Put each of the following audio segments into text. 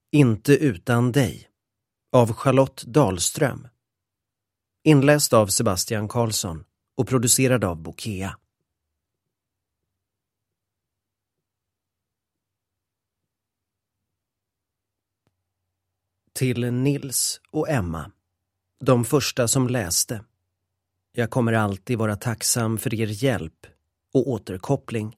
Inte utan dig av Charlotte Dahlström. Inläst av Sebastian Karlsson och producerad av Bokea. Till Nils och Emma, de första som läste. Jag kommer alltid vara tacksam för er hjälp och återkoppling.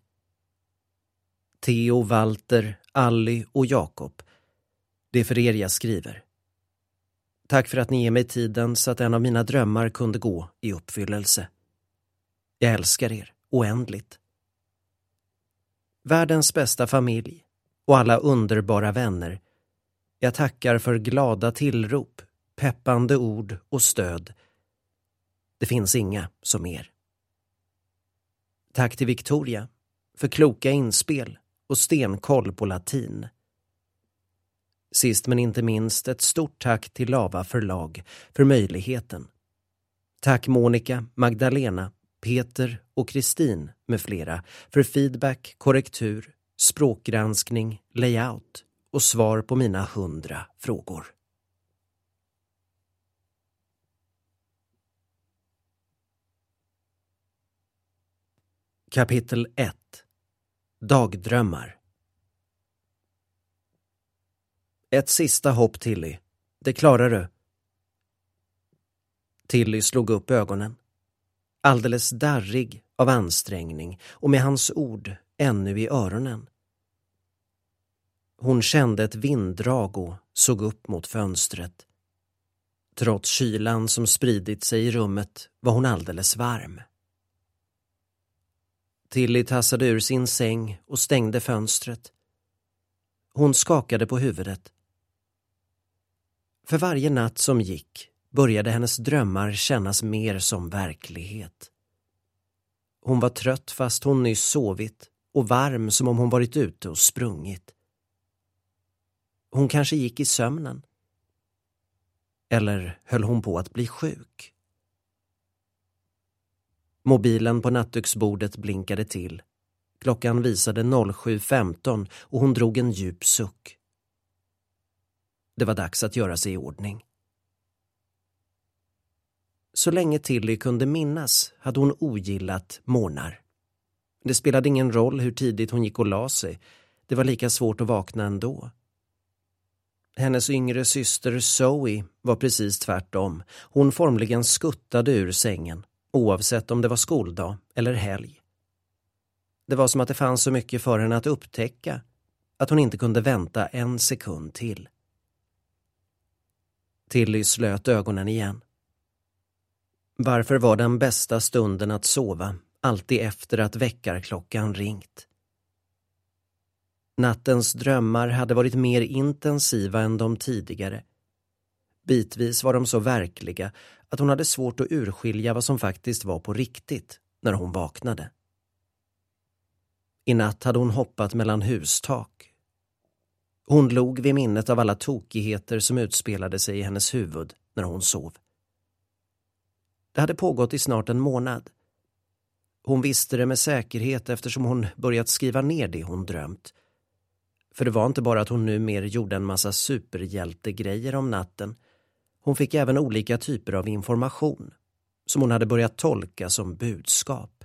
Theo, Walter, Alli och Jakob. Det är för er jag skriver. Tack för att ni ger mig tiden så att en av mina drömmar kunde gå i uppfyllelse. Jag älskar er oändligt. Världens bästa familj och alla underbara vänner. Jag tackar för glada tillrop, peppande ord och stöd. Det finns inga som er. Tack till Victoria för kloka inspel och stenkoll på latin. Sist men inte minst ett stort tack till Lava förlag för möjligheten. Tack Monica, Magdalena, Peter och Kristin med flera för feedback, korrektur, språkgranskning, layout och svar på mina 100 frågor. Kapitel 1. Dagdrömmar. Ett sista hopp, Tilly. Det klarar du. Tilly slog upp ögonen. Alldeles darrig av ansträngning och med hans ord ännu i öronen. Hon kände ett vinddrag och såg upp mot fönstret. Trots kylan som spridit sig i rummet var hon alldeles varm. Tilly tassade ur sin säng och stängde fönstret. Hon skakade på huvudet. För varje natt som gick började hennes drömmar kännas mer som verklighet. Hon var trött fast hon nyss sovit och varm som om hon varit ute och sprungit. Hon kanske gick i sömnen. Eller höll hon på att bli sjuk? Mobilen på nattduksbordet blinkade till. Klockan visade 07:15 och hon drog en djup suck. Det var dags att göra sig i ordning. Så länge Tilly kunde minnas hade hon ogillat morgnar. Det spelade ingen roll hur tidigt hon gick och la sig. Det var lika svårt att vakna ändå. Hennes yngre syster Zoe var precis tvärtom. Hon formligen skuttade ur sängen, oavsett om det var skoldag eller helg. Det var som att det fanns så mycket för henne att upptäcka att hon inte kunde vänta en sekund till. Tilly slöt ögonen igen. Varför var den bästa stunden att sova alltid efter att väckarklockan ringt? Nattens drömmar hade varit mer intensiva än de tidigare. Bitvis var de så verkliga att hon hade svårt att urskilja vad som faktiskt var på riktigt när hon vaknade. I natt hade hon hoppat mellan hustak. Hon log vid minnet av alla tokigheter som utspelade sig i hennes huvud när hon sov. Det hade pågått i snart en månad. Hon visste det med säkerhet eftersom hon börjat skriva ner det hon drömt. För det var inte bara att hon numera gjorde en massa superhjältegrejer om natten. Hon fick även olika typer av information som hon hade börjat tolka som budskap.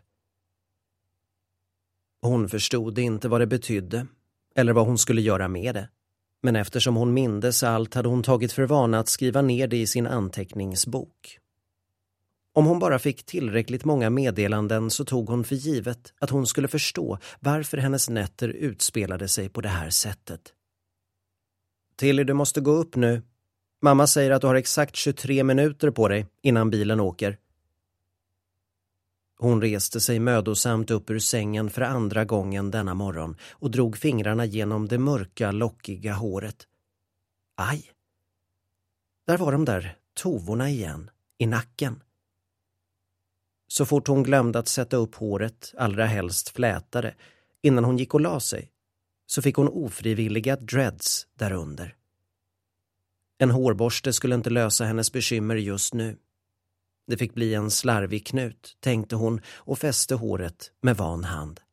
Hon förstod inte vad det betydde eller vad hon skulle göra med det. Men eftersom hon mindes allt hade hon tagit för vana att skriva ner det i sin anteckningsbok. Om hon bara fick tillräckligt många meddelanden så tog hon för givet att hon skulle förstå varför hennes nätter utspelade sig på det här sättet. Tilly, du måste gå upp nu. Mamma säger att du har exakt 23 minuter på dig innan bilen åker. Hon reste sig mödosamt upp ur sängen för andra gången denna morgon och drog fingrarna genom det mörka, lockiga håret. Aj! Där var de där tovorna igen, i nacken. Så fort hon glömde att sätta upp håret, allra helst flätade, innan hon gick och la sig, så fick hon ofrivilliga dreads därunder. En hårborste skulle inte lösa hennes bekymmer just nu. Det fick bli en slarvig knut, tänkte hon och fäste håret med van hand.